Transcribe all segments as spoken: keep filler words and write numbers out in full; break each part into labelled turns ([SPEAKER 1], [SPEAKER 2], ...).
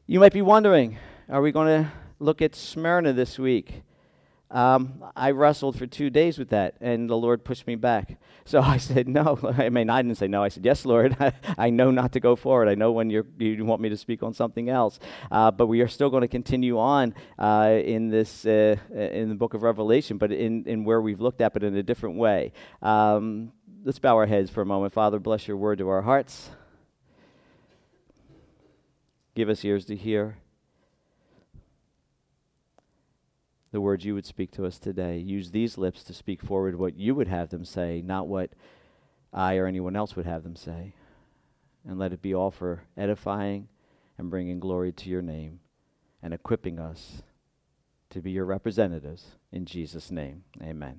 [SPEAKER 1] You might be wondering, are we going to look at Smyrna this week? Um, I wrestled for two days with that, and the Lord pushed me back. So I said, no. I mean, I didn't say no. I said, yes, Lord. I know not to go forward. I know when you're, you want me to speak on something else. Uh, but we are still going to continue on uh, in this, uh, in the book of Revelation, but in, in where we've looked at it in a different way. Um, let's bow our heads for a moment. Father, bless your word to our hearts. Give us ears to hear the words you would speak to us today. Use these lips to speak forward what you would have them say, not what I or anyone else would have them say. And let it be all for edifying and bringing glory to your name and equipping us to be your representatives. In Jesus' name, amen.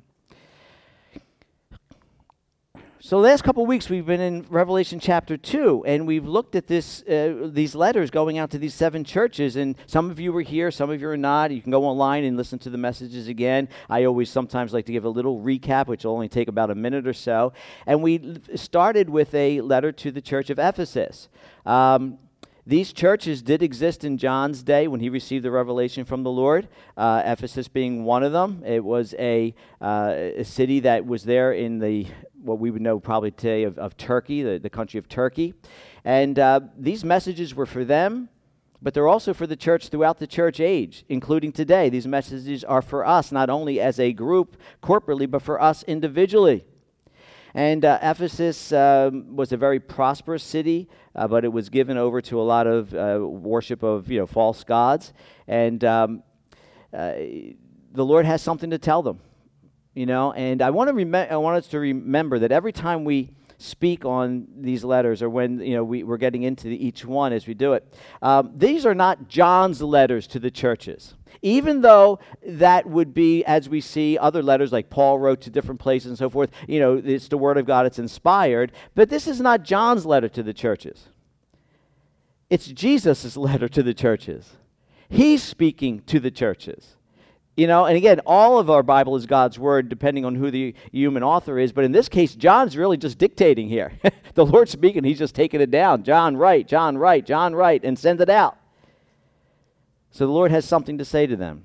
[SPEAKER 1] So the last couple of weeks we've been in Revelation chapter two, and we've looked at this, uh, these letters going out to these seven churches, and some of you were here, some of you are not. You can go online and listen to the messages again. I always sometimes like to give a little recap, which will only take about a minute or so. And we started with a letter to the church of Ephesus. Um, These churches did exist in John's day when he received the revelation from the Lord, uh, Ephesus being one of them. It was a, uh, a city that was there in the, what we would know probably today of, of Turkey, the, the country of Turkey. And uh, these messages were for them, but they're also for the church throughout the church age, including today. These messages are for us, not only as a group corporately, but for us individually. And uh, Ephesus um, was a very prosperous city, uh, but it was given over to a lot of uh, worship of, you know, false gods. And um, uh, the Lord has something to tell them, you know. And I want to rem- I want us to remember that every time we speak on these letters, or when, you know, we, we're getting into the, each one as we do it, um, these are not John's letters to the churches. Even though that would be, as we see other letters like Paul wrote to different places and so forth, you know, it's the Word of God, it's inspired, but this is not John's letter to the churches. It's Jesus' letter to the churches. He's speaking to the churches. You know, and again, all of our Bible is God's Word, depending on who the human author is, but in this case, John's really just dictating here. The Lord's speaking, he's just taking it down. John, write, John, write, John, write, and send it out. So the Lord has something to say to them.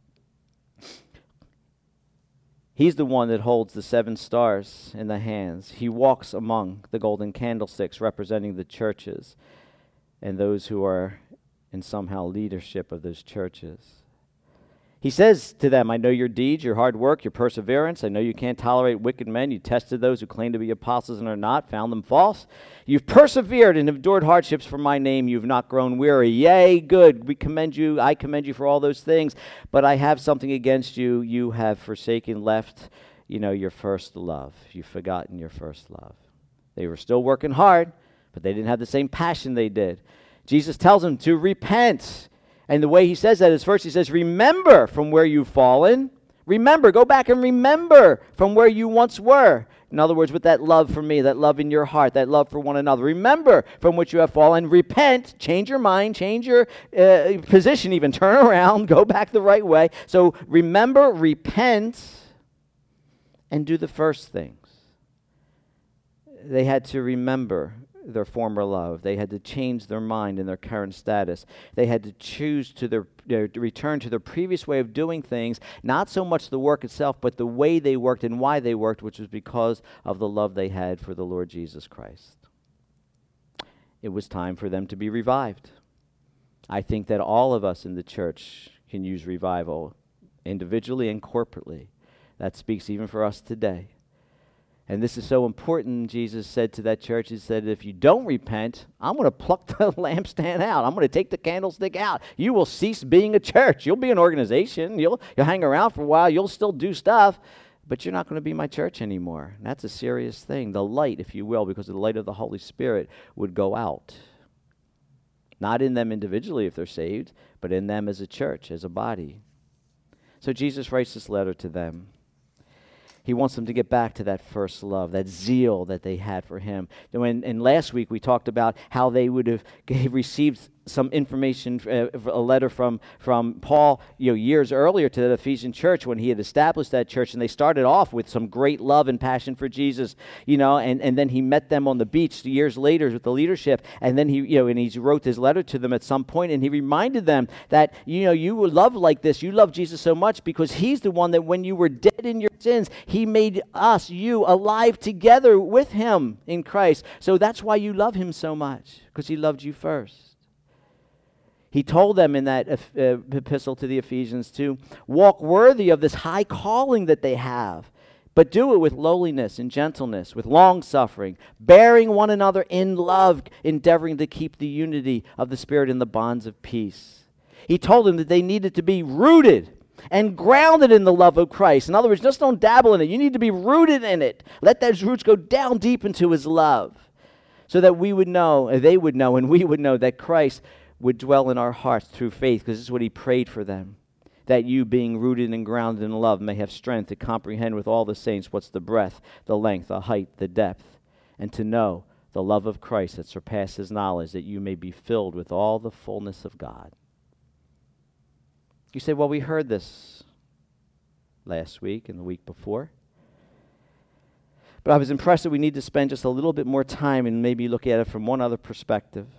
[SPEAKER 1] He's the one that holds the seven stars in the hands. He walks among the golden candlesticks representing the churches and those who are in somehow leadership of those churches. He says to them, I know your deeds, your hard work, your perseverance. I know you can't tolerate wicked men. You tested those who claim to be apostles and are not, found them false. You've persevered and endured hardships for my name. You've not grown weary. Yea, good. We commend you. I commend you for all those things. But I have something against you. You have forsaken, left, you know, your first love. You've forgotten your first love. They were still working hard, but they didn't have the same passion they did. Jesus tells them to repent. And the way he says that is, first he says, remember from where you've fallen. Remember, go back and remember from where you once were. In other words, with that love for me, that love in your heart, that love for one another. Remember from which you have fallen. Repent, change your mind, change your uh, position even. Turn around, go back the right way. So remember, repent, and do the first things. They had to remember their former love. They had to change their mind in their current status. They had to choose to their, their to return to their previous way of doing things, not so much the work itself, but the way they worked and why they worked, which was because of the love they had for the Lord Jesus Christ. It was time for them to be revived. I think that all of us in the church can use revival, individually and corporately. That speaks even for us today. And this is so important. Jesus said to that church, he said, if you don't repent, I'm going to pluck the lampstand out. I'm going to take the candlestick out. You will cease being a church. You'll be an organization. You'll, you'll hang around for a while. You'll still do stuff, but you're not going to be my church anymore. And that's a serious thing. The light, if you will, because the light of the Holy Spirit would go out. Not in them individually if they're saved, but in them as a church, as a body. So Jesus writes this letter to them. He wants them to get back to that first love, that zeal that they had for him. And, and last week we talked about how they would have received some information, uh, a letter from, from Paul, you know, years earlier to the Ephesian church when he had established that church, and they started off with some great love and passion for Jesus, you know, and, and then he met them on the beach years later with the leadership, and then he, you know, and he wrote this letter to them at some point, and he reminded them that, you know, you would love like this, you love Jesus so much because he's the one that when you were dead in your sins, he made us, you, alive together with him in Christ. So that's why you love him so much, because he loved you first. He told them in that uh, epistle to the Ephesians to walk worthy of this high calling that they have, but do it with lowliness and gentleness, with long-suffering, bearing one another in love, endeavoring to keep the unity of the Spirit in the bonds of peace. He told them that they needed to be rooted and grounded in the love of Christ. In other words, just don't dabble in it. You need to be rooted in it. Let those roots go down deep into his love so that we would know, they would know, and we would know that Christ would dwell in our hearts through faith, because this is what he prayed for them, that you, being rooted and grounded in love, may have strength to comprehend with all the saints what's the breadth, the length, the height, the depth, and to know the love of Christ that surpasses knowledge, that you may be filled with all the fullness of God. You say, well, we heard this last week and the week before. But I was impressed that we need to spend just a little bit more time and maybe look at it from one other perspective.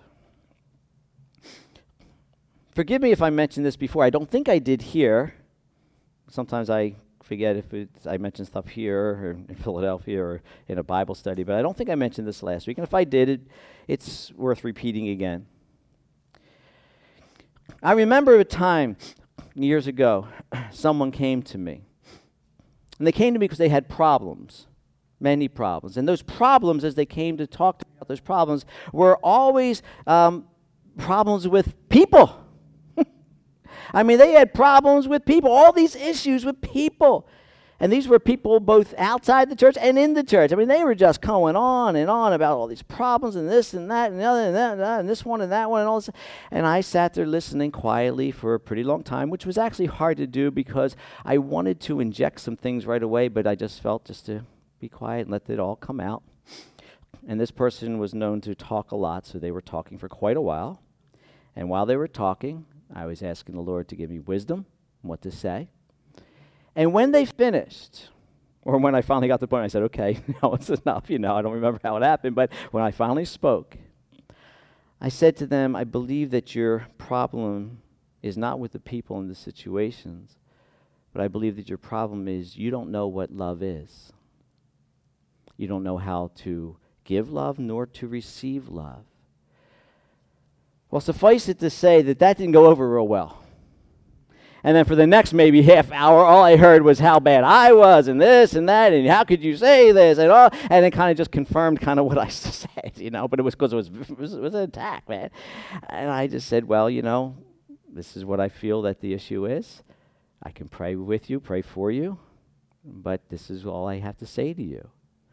[SPEAKER 1] Forgive me if I mentioned this before. I don't think I did here. Sometimes I forget if it's, I mentioned stuff here or in Philadelphia or in a Bible study, but I don't think I mentioned this last week. And if I did, it, it's worth repeating again. I remember a time years ago, someone came to me. And they came to me because they had problems, many problems. And those problems, as they came to talk to me about those problems, were always um, problems with people. I mean, they had problems with people, all these issues with people. And these were people both outside the church and in the church. I mean, they were just going on and on about all these problems and this and that and the other and that and, that, and this one and that one and all this. And I sat there listening quietly for a pretty long time, which was actually hard to do because I wanted to inject some things right away, but I just felt just to be quiet and let it all come out. And this person was known to talk a lot, so they were talking for quite a while. And while they were talking, I was asking the Lord to give me wisdom on what to say. And when they finished, or when I finally got to the point, I said, okay, now it's enough. You know, I don't remember how it happened, but when I finally spoke, I said to them, I believe that your problem is not with the people in the situations, but I believe that your problem is you don't know what love is. You don't know how to give love nor to receive love. Well, suffice it to say that that didn't go over real well. And then for the next maybe half hour, all I heard was how bad I was and this and that and how could you say this and all. And it kind of just confirmed kind of what I said, you know. But it was because it was, it was it was an attack, man. And I just said, well, you know, this is what I feel that the issue is. I can pray with you, pray for you, but this is all I have to say to you.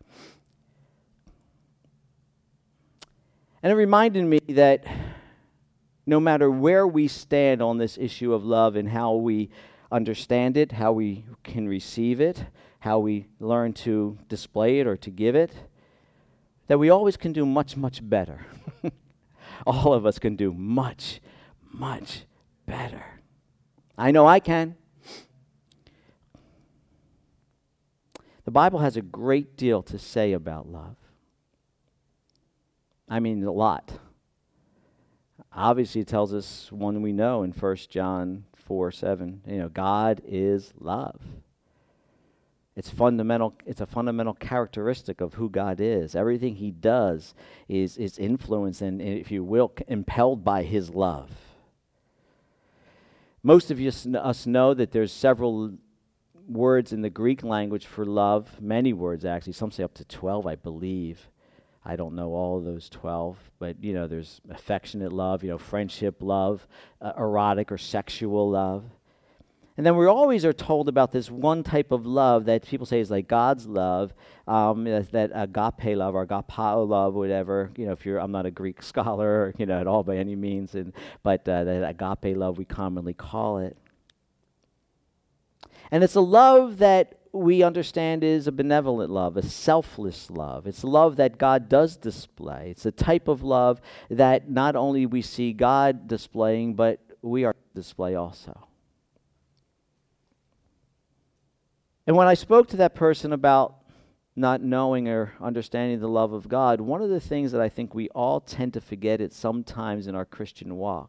[SPEAKER 1] And it reminded me that no matter where we stand on this issue of love and how we understand it, how we can receive it, how we learn to display it or to give it, that we always can do much, much better. All of us can do much, much better. I know I can. The Bible has a great deal to say about love. I mean, a lot. Obviously, it tells us one we know in First John four seven. You know, God is love. It's fundamental. It's a fundamental characteristic of who God is. Everything He does is is influenced and, if you will, impelled by His love. Most of you, us know that there's several words in the Greek language for love. Many words, actually. Some say up to twelve, I believe. I don't know all of those twelve, but, you know, there's affectionate love, you know, friendship love, uh, erotic or sexual love. And then we always are told about this one type of love that people say is like God's love, um, that, that agape love or agapao love, whatever. You know, if you're, I'm not a Greek scholar, you know, at all by any means, and but uh, that agape love we commonly call it. And it's a love that we understand is a benevolent love, a selfless love. It's love that God does display. It's a type of love that not only we see God displaying, but we are to display also. And when I spoke to that person about not knowing or understanding the love of God, one of the things that I think we all tend to forget at sometimes in our Christian walk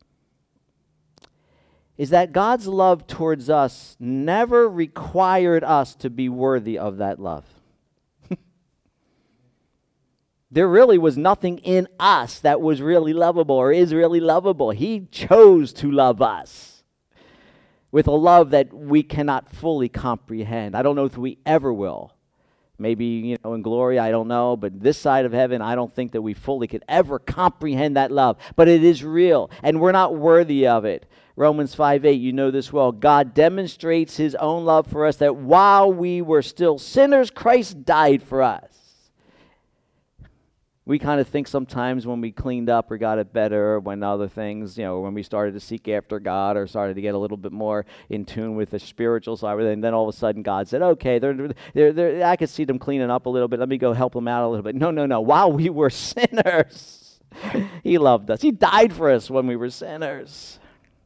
[SPEAKER 1] is that God's love towards us never required us to be worthy of that love. There really was nothing in us that was really lovable or is really lovable. He chose to love us with a love that we cannot fully comprehend. I don't know if we ever will. Maybe, you know, in glory, I don't know, but this side of heaven, I don't think that we fully could ever comprehend that love. But it is real, and we're not worthy of it. Romans five eight, you know this well. God demonstrates his own love for us, that while we were still sinners, Christ died for us. We kind of think sometimes when we cleaned up or got it better, or when other things, you know, when we started to seek after God or started to get a little bit more in tune with the spiritual side, and then all of a sudden God said, okay, they're, they're, they're, I could see them cleaning up a little bit. Let me go help them out a little bit. No, no, no. While we were sinners, he loved us. He died for us when we were sinners.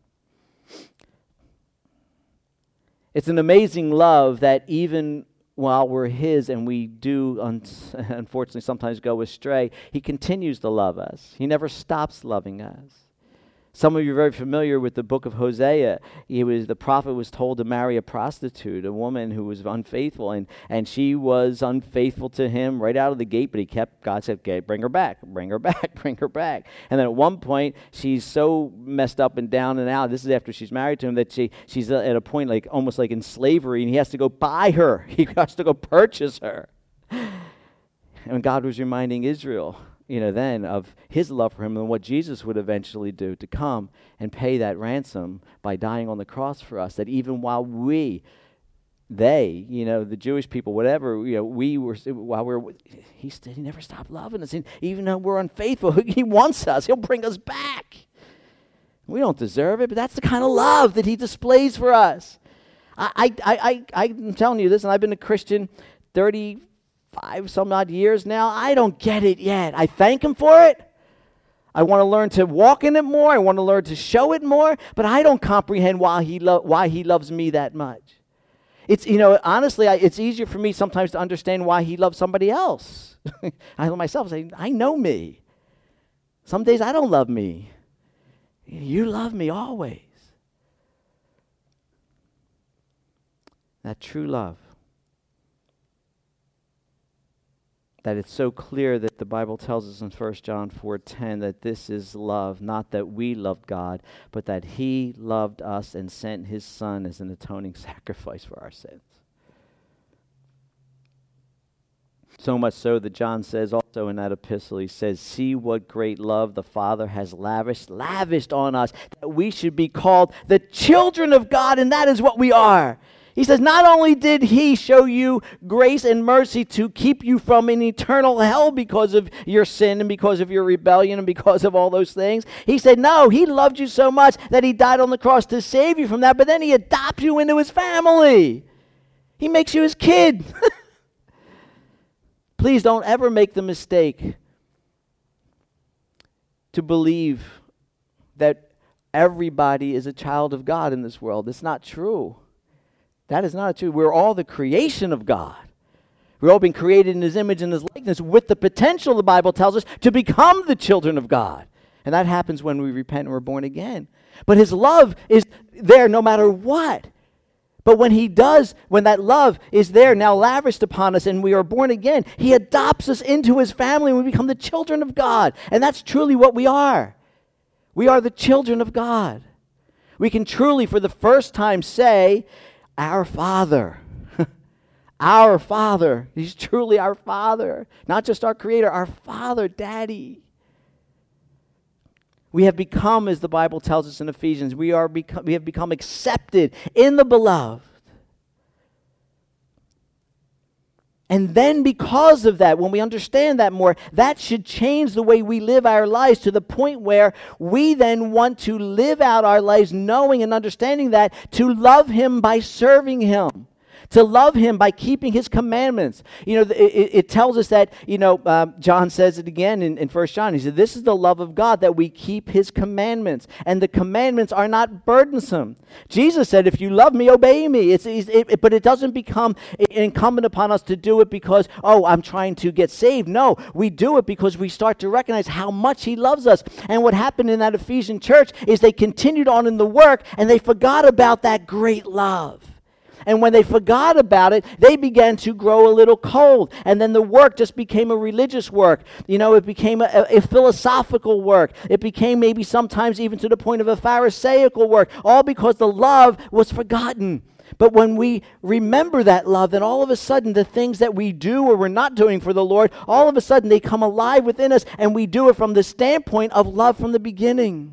[SPEAKER 1] It's an amazing love that even while we're his and we do un- unfortunately sometimes go astray, he continues to love us. He never stops loving us. Some of you are very familiar with the book of Hosea. He was the prophet was told to marry a prostitute, a woman who was unfaithful, and, and she was unfaithful to him right out of the gate, but he kept, God said, okay, bring her back, bring her back, bring her back. And then at one point, she's so messed up and down and out, this is after she's married to him, that she she's at a point like almost like in slavery, and he has to go buy her. He has to go purchase her. And God was reminding Israel, you know, then of his love for him and what Jesus would eventually do to come and pay that ransom by dying on the cross for us, that even while we, they, you know, the Jewish people, whatever, you know, we were, while we we're, he, st- he never stopped loving us. And even though we're unfaithful, he wants us. He'll bring us back. We don't deserve it, but that's the kind of love that he displays for us. I, I, I, I, I'm telling you this, and I've been a Christian thirty Five some odd years now. I don't get it yet. I thank him for it. I want to learn to walk in it more. I want to learn to show it more. But I don't comprehend why he lo- why he loves me that much. It's, you know, honestly, I, it's easier for me sometimes to understand why he loves somebody else. I myself say, I know me. Some days I don't love me. You love me always. That true love. That it's so clear that the Bible tells us in First John four ten that this is love, not that we loved God, but that he loved us and sent his Son as an atoning sacrifice for our sins. So much so that John says also in that epistle, he says, see what great love the Father has lavished, lavished on us, that we should be called the children of God, and that is what we are. He says, not only did he show you grace and mercy to keep you from an eternal hell because of your sin and because of your rebellion and because of all those things. He said, no, he loved you so much that he died on the cross to save you from that, but then he adopts you into his family. He makes you his kid. Please don't ever make the mistake to believe that everybody is a child of God in this world. It's not true. That is not true. We're all the creation of God. We've all been created in his image and his likeness with the potential, the Bible tells us, to become the children of God. And that happens when we repent and we're born again. But his love is there no matter what. But when he does, when that love is there now lavished upon us and we are born again, he adopts us into his family and we become the children of God. And that's truly what we are. We are the children of God. We can truly, for the first time, say, our Father. Our Father. He's truly our Father. Not just our Creator, our Father, Daddy. We have become, as the Bible tells us in Ephesians, we are become, we have become accepted in the Beloved. And then because of that, when we understand that more, that should change the way we live our lives to the point where we then want to live out our lives knowing and understanding that, to love him by serving him, To love him by keeping his commandments. You know, it, it tells us that, you know, uh, John says it again in, in First John. He said, this is the love of God, that we keep his commandments. And the commandments are not burdensome. Jesus said, if you love me, obey me. It's, it's it, But it doesn't become incumbent upon us to do it because, oh, I'm trying to get saved. No, we do it because we start to recognize how much he loves us. And what happened in that Ephesian church is they continued on in the work and they forgot about that great love. And when they forgot about it, they began to grow a little cold. And then the work just became a religious work. You know, it became a, a philosophical work. It became maybe sometimes even to the point of a Pharisaical work, all because the love was forgotten. But when we remember that love, then all of a sudden the things that we do or we're not doing for the Lord, all of a sudden they come alive within us, and we do it from the standpoint of love from the beginning.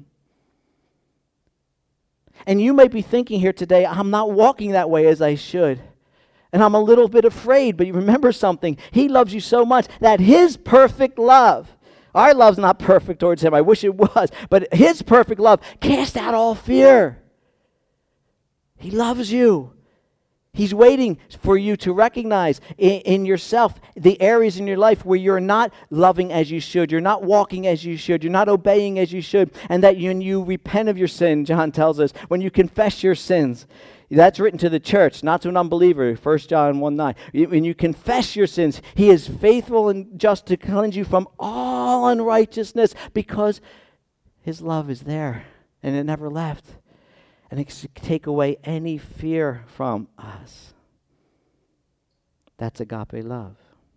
[SPEAKER 1] And you may be thinking here today, I'm not walking that way as I should. And I'm a little bit afraid, but you remember something. He loves you so much that his perfect love, our love's not perfect towards him, I wish it was, but his perfect love cast out all fear. He loves you. He's waiting for you to recognize in, in yourself the areas in your life where you're not loving as you should, you're not walking as you should, you're not obeying as you should, and that when you repent of your sin, John tells us, when you confess your sins, that's written to the church, not to an unbeliever, First John one nine. When you confess your sins, he is faithful and just to cleanse you from all unrighteousness, because his love is there and it never left. And it can take away any fear from us. That's agape love.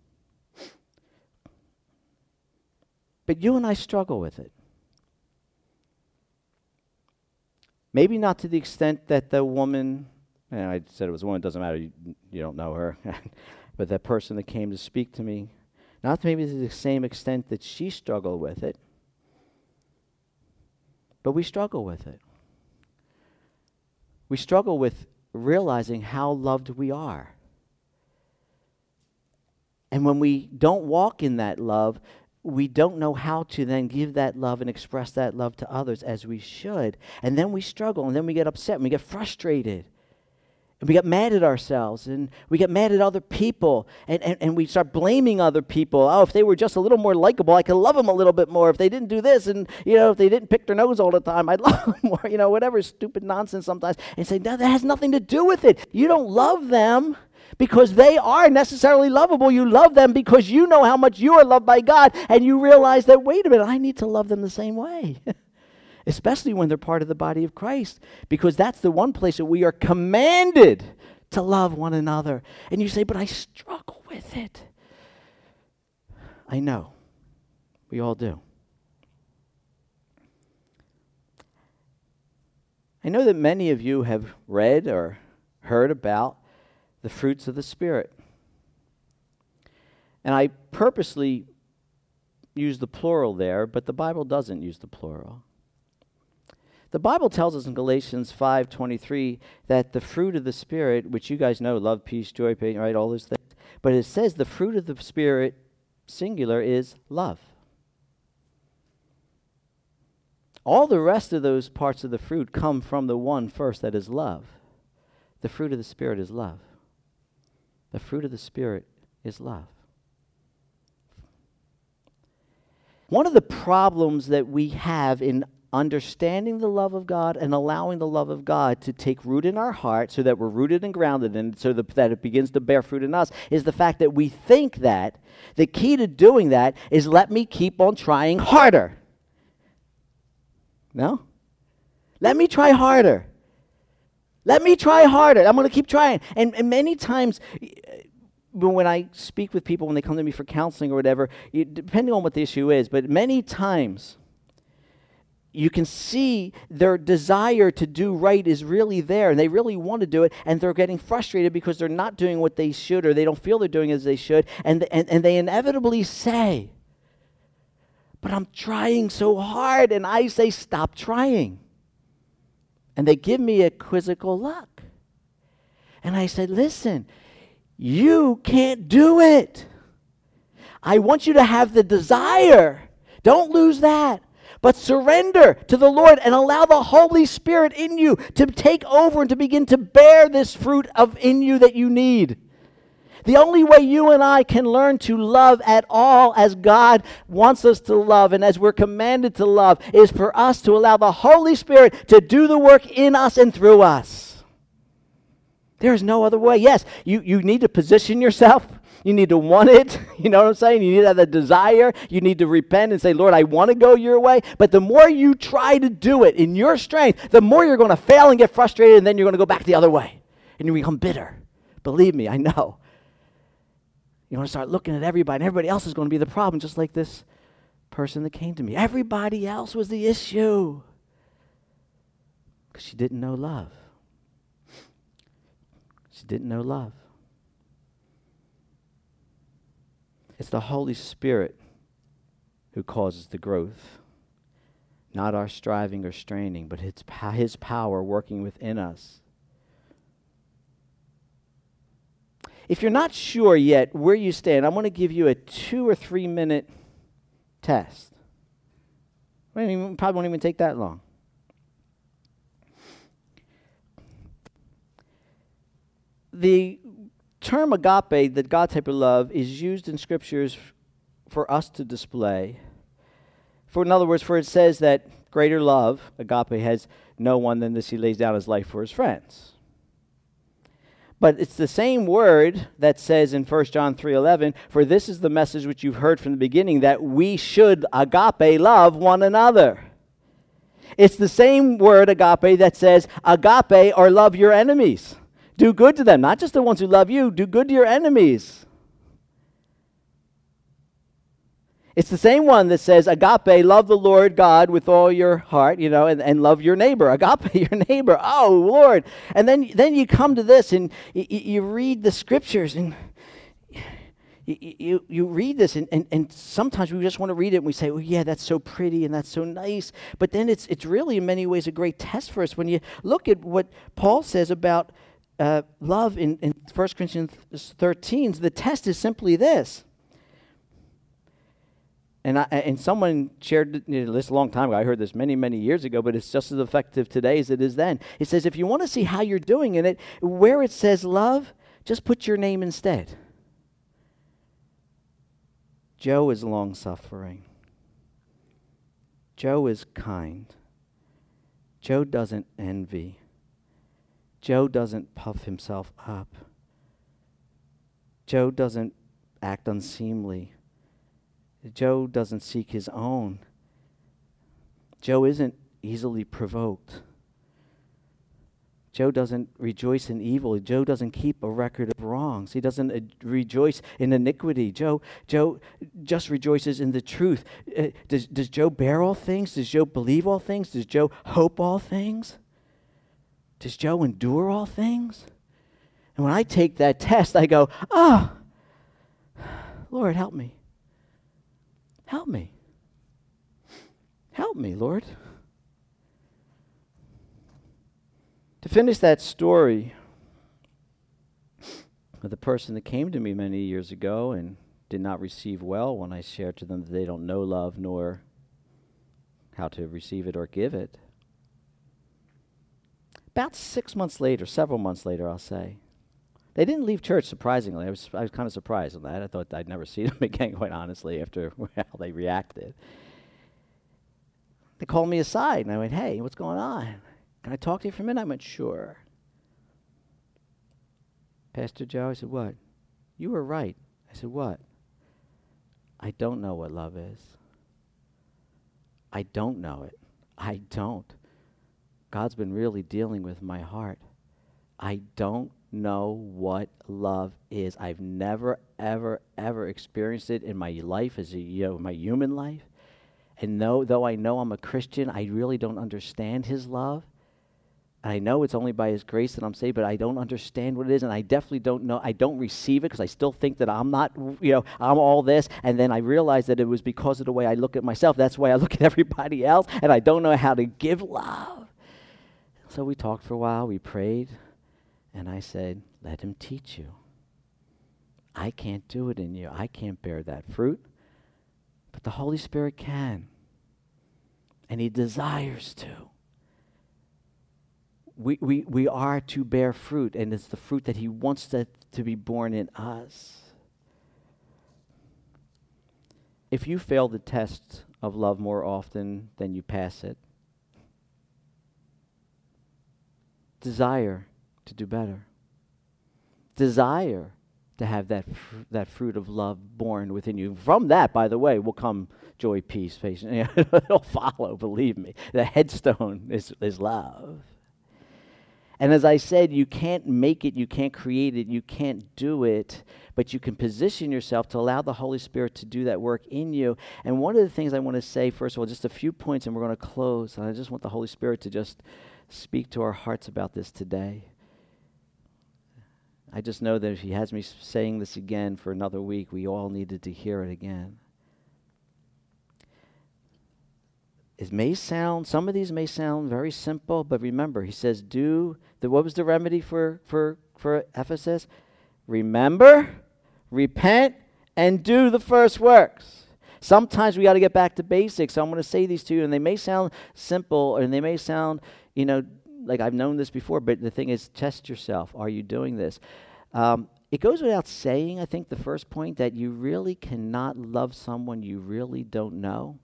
[SPEAKER 1] But you and I struggle with it. Maybe not to the extent that the woman, and I said it was a woman, it doesn't matter, you, you don't know her, but that person that came to speak to me, not maybe to the same extent that she struggled with it, but we struggle with it. We struggle with realizing how loved we are. And when we don't walk in that love, we don't know how to then give that love and express that love to others as we should. And then we struggle, and then we get upset, and we get frustrated. And we get mad at ourselves, and we get mad at other people, and, and, and we start blaming other people. Oh, if they were just a little more likable, I could love them a little bit more. If they didn't do this, and, you know, if they didn't pick their nose all the time, I'd love them more. You know, whatever stupid nonsense sometimes. And say, no, that has nothing to do with it. You don't love them because they are necessarily lovable. You love them because you know how much you are loved by God, and you realize that, wait a minute, I need to love them the same way. Especially when they're part of the body of Christ, because that's the one place that we are commanded to love one another. And you say, but I struggle with it. I know. We all do. I know that many of you have read or heard about the fruits of the Spirit. And I purposely use the plural there, but the Bible doesn't use the plural. The Bible tells us in Galatians five twenty-three that the fruit of the Spirit, which you guys know, love, peace, joy, patience, right, all those things, but it says the fruit of the Spirit, singular, is love. All the rest of those parts of the fruit come from the one first, that is love. The fruit of the Spirit is love. The fruit of the Spirit is love. One of the problems that we have in understanding the love of God and allowing the love of God to take root in our heart so that we're rooted and grounded in it, so that, that it begins to bear fruit in us, is the fact that we think that the key to doing that is let me keep on trying harder. No? Let me try harder. Let me try harder. I'm going to keep trying. And, and many times when I speak with people, when they come to me for counseling or whatever, you, depending on what the issue is, but many times you can see their desire to do right is really there, and they really want to do it, and they're getting frustrated because they're not doing what they should, or they don't feel they're doing as they should, and, and, and they inevitably say, but I'm trying so hard, and I say, stop trying. And they give me a quizzical look. And I said, listen, you can't do it. I want you to have the desire. Don't lose that. but surrender to the Lord and allow the Holy Spirit in you to take over and to begin to bear this fruit of in you that you need. The only way you and I can learn to love at all as God wants us to love and as we're commanded to love is for us to allow the Holy Spirit to do the work in us and through us. There is no other way. Yes, you, you need to position yourself. You need to want it. You know what I'm saying? You need to have the desire. You need to repent and say, Lord, I want to go your way. But the more you try to do it in your strength, the more you're going to fail and get frustrated, and then you're going to go back the other way. And you become bitter. Believe me, I know. You want to start looking at everybody, and everybody else is going to be the problem, just like this person that came to me. Everybody else was the issue because she didn't know love. She didn't know love. It's the Holy Spirit who causes the growth, not our striving or straining, but His, his power working within us. If you're not sure yet where you stand, I'm going to give you a two or three minute test. It probably won't even take that long. The term agape, that God type of love, is used in scriptures f- for us to display. For in other words, for it says that greater love, agape, has no one than this, he lays down his life for his friends. But it's the same word that says in First John three eleven, for this is the message which you've heard from the beginning, that we should agape love one another. It's the same word, agape, that says agape or love your enemies. Do good to them, not just the ones who love you, do good to your enemies. It's the same one that says agape, love the Lord God with all your heart, you know, and, and love your neighbor. Agape, your neighbor. Oh, Lord. And then, then you come to this and y- y- you read the scriptures and y- y- you, you read this and, and, and sometimes we just want to read it and we say, well, yeah, that's so pretty and that's so nice. But then it's, it's really in many ways a great test for us when you look at what Paul says about uh, love in, in First Corinthians thirteen. The test is simply this. And I, and someone shared this a long time ago. I heard this many, many years ago, but it's just as effective today as it is then. It says, if you want to see how you're doing in it, where it says love, just put your name instead. Joe is long-suffering. Joe is kind. Joe doesn't envy. Joe doesn't puff himself up. Joe doesn't act unseemly. Joe doesn't seek his own. Joe isn't easily provoked. Joe doesn't rejoice in evil. Joe doesn't keep a record of wrongs. He doesn't uh, rejoice in iniquity. Joe, Joe just rejoices in the truth. Uh, does, does Joe bear all things? Does Joe believe all things? Does Joe hope all things? Does Joe endure all things? And when I take that test, I go, oh, Lord, help me. Help me. Help me, Lord. To finish that story of the person that came to me many years ago and did not receive well when I shared to them that they don't know love nor how to receive it or give it. About six months later, several months later, I'll say, they didn't leave church, surprisingly. I was I was kind of surprised on that. I thought I'd never see them again, quite honestly, after how they reacted. They called me aside, and I went, hey, what's going on? Can I talk to you for a minute? I went, sure. Pastor Joe, I said, what? You were right. I said, what? I don't know what love is. I don't know it. I don't. God's been really dealing with my heart. I don't know what love is. I've never, ever, ever experienced it in my life as a, you know, my human life. And though, though I know I'm a Christian, I really don't understand His love. And I know it's only by His grace that I'm saved, but I don't understand what it is, and I definitely don't know. I don't receive it because I still think that I'm not, you know, I'm all this. And then I realized that it was because of the way I look at myself. That's the way I look at everybody else, and I don't know how to give love. So we talked for a while. We prayed. And I said, let Him teach you. I can't do it in you. I can't bear that fruit. But the Holy Spirit can. And he desires to. We, we, we are to bear fruit, and it's the fruit that he wants to, to be born in us. If you fail the test of love more often than you pass it, desire to do better. Desire to have that fr- that fruit of love born within you. From that, by the way, will come joy, peace, patience. It'll follow, believe me. The headstone is, is love. And as I said, you can't make it, you can't create it, you can't do it, but you can position yourself to allow the Holy Spirit to do that work in you. And one of the things I want to say, first of all, just a few points, and we're going to close. And I just want the Holy Spirit to just speak to our hearts about this today. I just know that if he has me saying this again for another week, we all needed to hear it again. It may sound, some of these may sound very simple, but remember, he says, do, the, what was the remedy for, for, for Ephesus? Remember, repent, and do the first works. Sometimes we got to get back to basics. So I'm going to say these to you, and they may sound simple, and they may sound, you know, like I've known this before, but the thing is, test yourself. Are you doing this? Um, it goes without saying, I think, the first point, that you really cannot love someone you really don't know.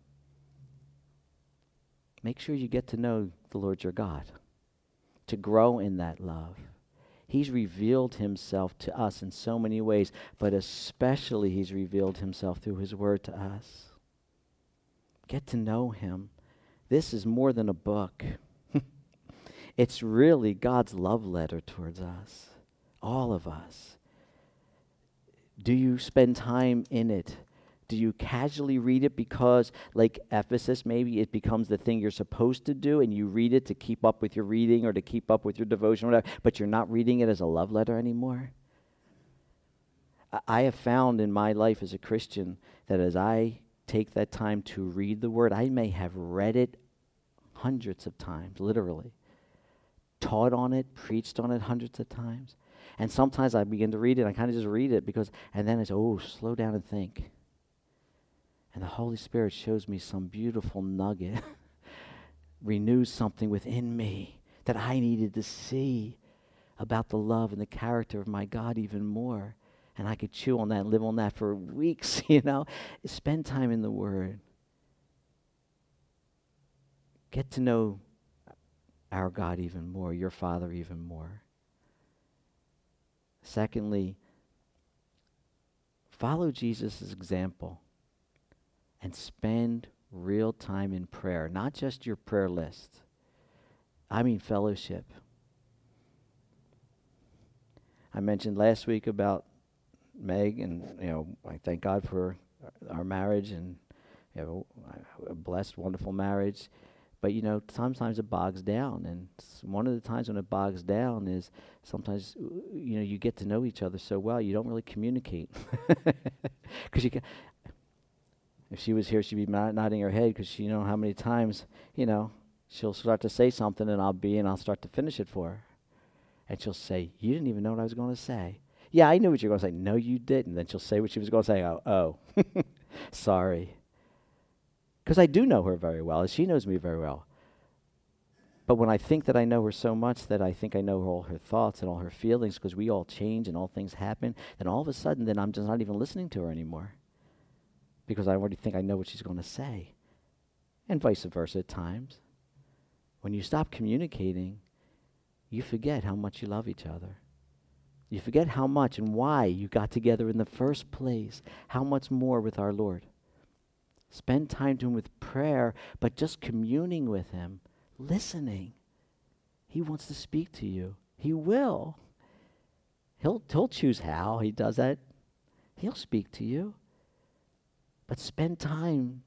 [SPEAKER 1] Make sure you get to know the Lord your God, to grow in that love. He's revealed himself to us in so many ways, but especially he's revealed himself through his word to us. Get to know him. This is more than a book. It's really God's love letter towards us, all of us. Do you spend time in it? Do you casually read it because, like Ephesus, maybe it becomes the thing you're supposed to do, and you read it to keep up with your reading or to keep up with your devotion or whatever, but you're not reading it as a love letter anymore? I, I have found in my life as a Christian that as I take that time to read the Word, I may have read it hundreds of times, literally. Taught on it, preached on it hundreds of times. And sometimes I begin to read it, and I kind of just read it because, and then it's, oh, slow down and think. And the Holy Spirit shows me some beautiful nugget, renews something within me that I needed to see about the love and the character of my God even more. And I could chew on that and live on that for weeks, you know. Spend time in the Word. Get to know our God even more, your Father even more. Secondly, follow Jesus' example. And spend real time in prayer, not just your prayer list. I mean fellowship. I mentioned last week about Meg, and you know, I thank God for our marriage, and we have a, a blessed, wonderful marriage. But you know, sometimes it bogs down, and one of the times when it bogs down is sometimes you know you get to know each other so well you don't really communicate because you can. If she was here, she'd be nodding her head because she know how many times, you know, she'll start to say something and I'll be and I'll start to finish it for her. And she'll say, you didn't even know what I was going to say. Yeah, I knew what you were going to say. No, you didn't. Then she'll say what she was going to say. Oh, oh. Sorry. Because I do know her very well, and she knows me very well. But when I think that I know her so much that I think I know all her thoughts and all her feelings, because we all change and all things happen, then all of a sudden then I'm just not even listening to her anymore. Because I already think I know what she's going to say. And vice versa at times. When you stop communicating, you forget how much you love each other. You forget how much and why you got together in the first place. How much more with our Lord. Spend time to him with prayer, but just communing with him, listening. He wants to speak to you. He will. He'll, he'll choose how he does that. He'll speak to you. But spend time.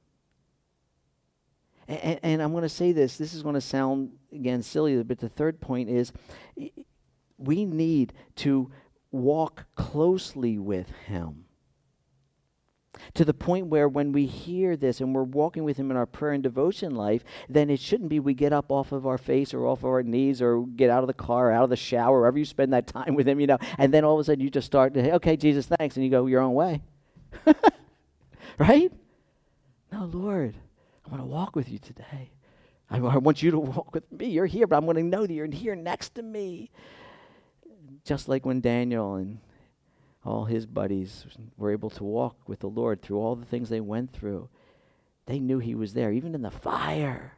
[SPEAKER 1] And, and, and I'm going to say this. This is going to sound, again, silly, but the third point is we need to walk closely with him. To the point where when we hear this and we're walking with him in our prayer and devotion life, then it shouldn't be we get up off of our face or off of our knees or get out of the car or out of the shower, wherever you spend that time with him, you know, and then all of a sudden you just start to, okay, Jesus, thanks, and you go your own way. Right? No, Lord, I want to walk with you today. I, I want you to walk with me. You're here, but I'm going to know that you're here next to me. Just like when Daniel and all his buddies were able to walk with the Lord through all the things they went through. They knew he was there, even in the fire.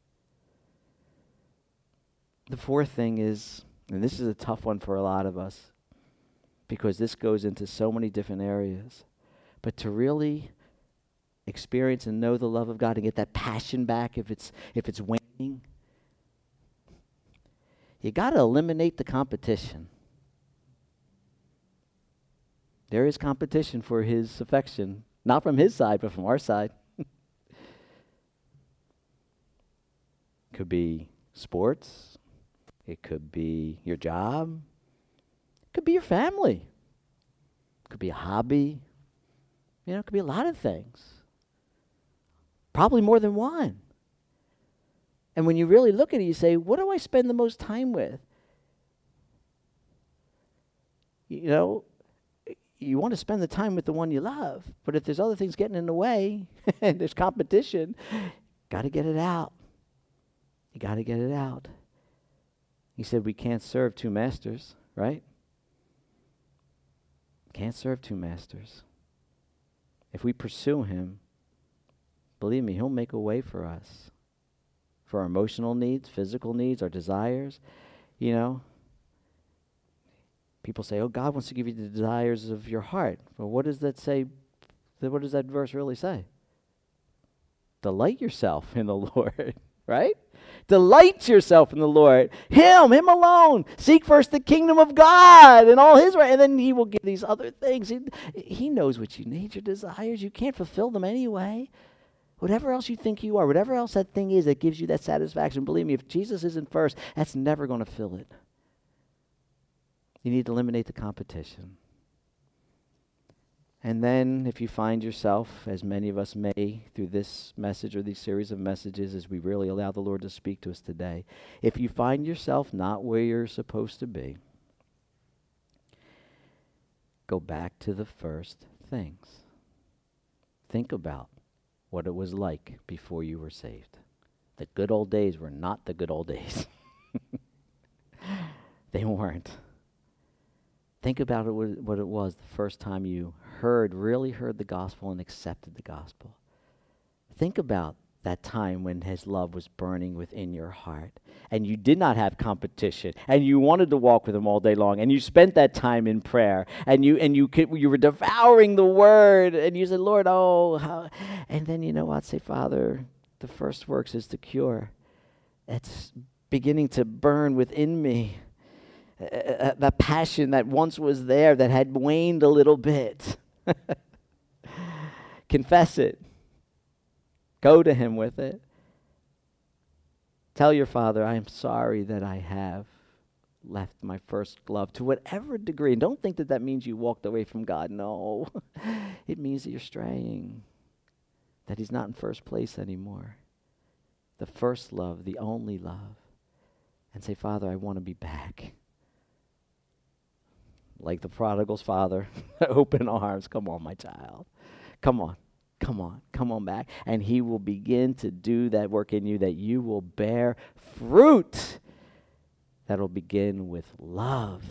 [SPEAKER 1] The fourth thing is, and this is a tough one for a lot of us, because this goes into so many different areas, but to really experience and know the love of God and get that passion back if it's if it's waning, you got to eliminate the competition. There is competition for his affection, not from his side, but from our side. Could be sports. It could be your job. It could be your family. It could be a hobby. You know, it could be a lot of things. Probably more than one. And when you really look at it, you say, what do I spend the most time with? You know, you want to spend the time with the one you love, but if there's other things getting in the way and there's competition, got to get it out. You got to get it out. He said we can't serve two masters, right? Can't serve two masters. If we pursue him, believe me, he'll make a way for us. For our emotional needs, physical needs, our desires. You know, people say, oh, God wants to give you the desires of your heart. Well, what does that say? What does that verse really say? Delight yourself in the Lord, right? Delight yourself in the Lord. Him, him alone. Seek first the kingdom of God and all his right, and then he will give these other things. He, he knows what you need, your desires. You can't fulfill them anyway. Whatever else you think you are, whatever else that thing is that gives you that satisfaction, believe me, if Jesus isn't first, that's never going to fill it. You need to eliminate the competition. And then if you find yourself, as many of us may, through this message or these series of messages, as we really allow the Lord to speak to us today, if you find yourself not where you're supposed to be, go back to the first things. Think about what it was like before you were saved. The good old days were not the good old days. They weren't. Think about it, what it was the first time you heard, really heard the gospel and accepted the gospel. Think about that time when his love was burning within your heart and you did not have competition and you wanted to walk with him all day long and you spent that time in prayer and you and you could, you were devouring the word and you said, Lord, oh, how, and then you know what? Say, Father, the first works is the cure. It's beginning to burn within me. Uh, that passion that once was there that had waned a little bit. Confess it. Go to him with it. Tell your Father, I am sorry that I have left my first love to whatever degree. And don't think that that means you walked away from God. No. It means that you're straying. That he's not in first place anymore. The first love, the only love. And say, Father, I want to be back. Like the prodigal's father, open arms. Come on, my child. Come on. Come on. Come on back. And he will begin to do that work in you that you will bear fruit that'll begin with love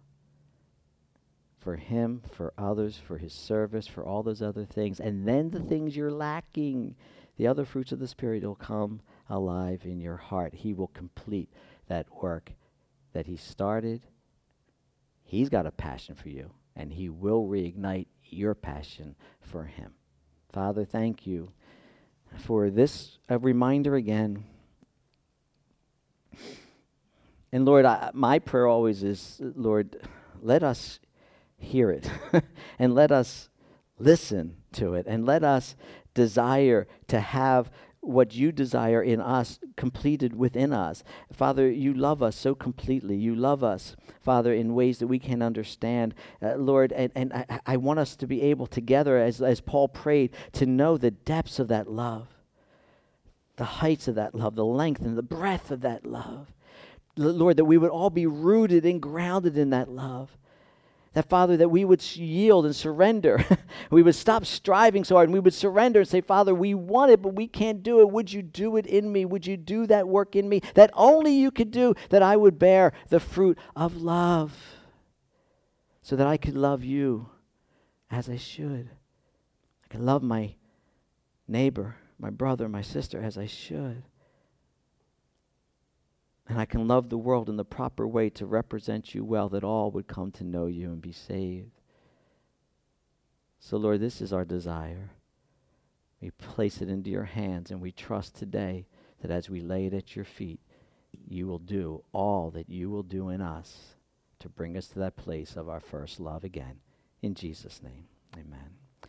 [SPEAKER 1] for him, for others, for his service, for all those other things. And then the things you're lacking, the other fruits of the Spirit will come alive in your heart. He will complete that work that he started. He's got a passion for you, and he will reignite your passion for him. Father, thank you for this a reminder again. And Lord, I, my prayer always is, Lord, let us hear it, and let us listen to it, and let us desire to have what you desire in us completed within us. Father, you love us so completely. You love us, Father, in ways that we can't understand. Uh, Lord, and, and I, I want us to be able together, as, as Paul prayed, to know the depths of that love, the heights of that love, the length and the breadth of that love. L- Lord, that we would all be rooted and grounded in that love. That, Father, that we would yield and surrender. We would stop striving so hard and we would surrender and say, Father, we want it, but we can't do it. Would you do it in me? Would you do that work in me that only you could do, that I would bear the fruit of love so that I could love you as I should. I could love my neighbor, my brother, my sister as I should. And I can love the world in the proper way to represent you well, that all would come to know you and be saved. So, Lord, this is our desire. We place it into your hands, and we trust today that as we lay it at your feet, you will do all that you will do in us to bring us to that place of our first love again. In Jesus' name, amen.